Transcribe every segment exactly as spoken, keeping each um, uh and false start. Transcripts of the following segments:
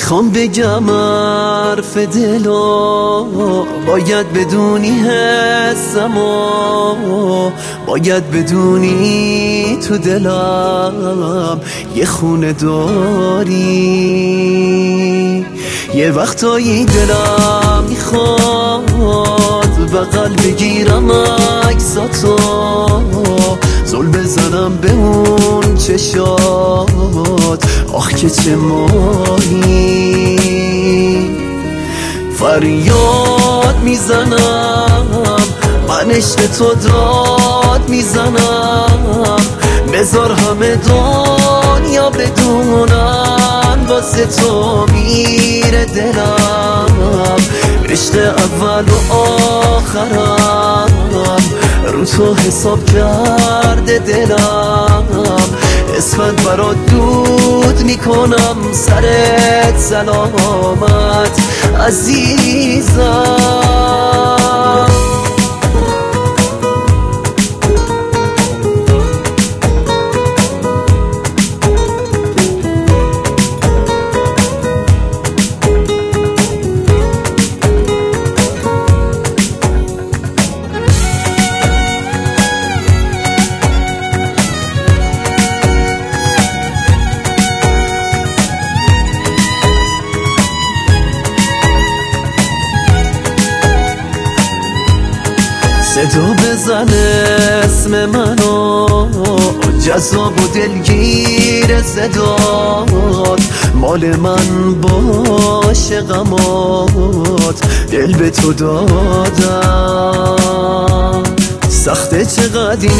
میخوام بگم حرف دلو، باید بدونی حسمو، باید بدونی تو دلم یه خونه داری. یه وقتایی دلم میخواد بغل بگیرم عکساتو، زل بزنم به اون چشات، آخ که چه ماهی. فریاد میزنم من عشق تو داد میزنم، بذار همه دنیا بدونن واسه تو میره دلم. عشق اول و آخرم رو تو حساب کرده دلم، اسمت برات دود میکنم سرت سلامت عزیزم. صدا بزن اسم منو، جذاب و دلگیر صدات، مال من باشه غمات، دل به تو دادم. سخته چقدر این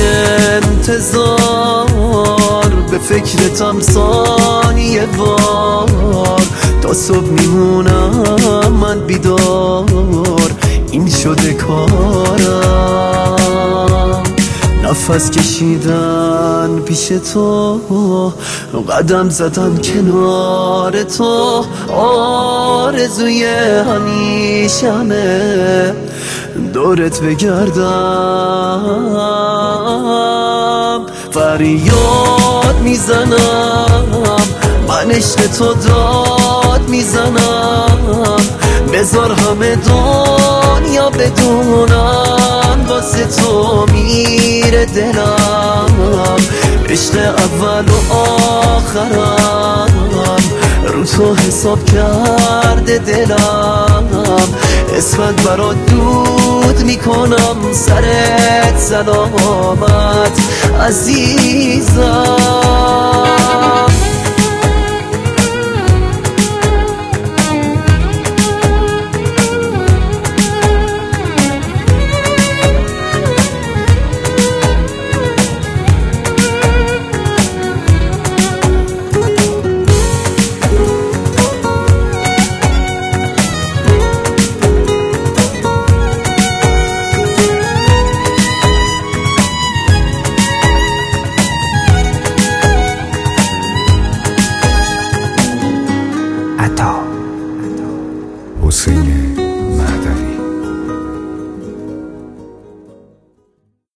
انتظار، به فکرتم ثانیه وار، تا صبح میمونم من بیدار، این شده کارم. نفس کشیدن پیش تو، قدم زدن کنار تو، آرزوی همیشمه دورت بگردم. فریاد میزنم من عشق تو داد میزنم، بذار همه دنیا بدونن واسه تو میره دلم. عشق اول و آخرم رو تو حساب کرده دلم، اسمت برات دود میکنم سرت سلامت عزیزم.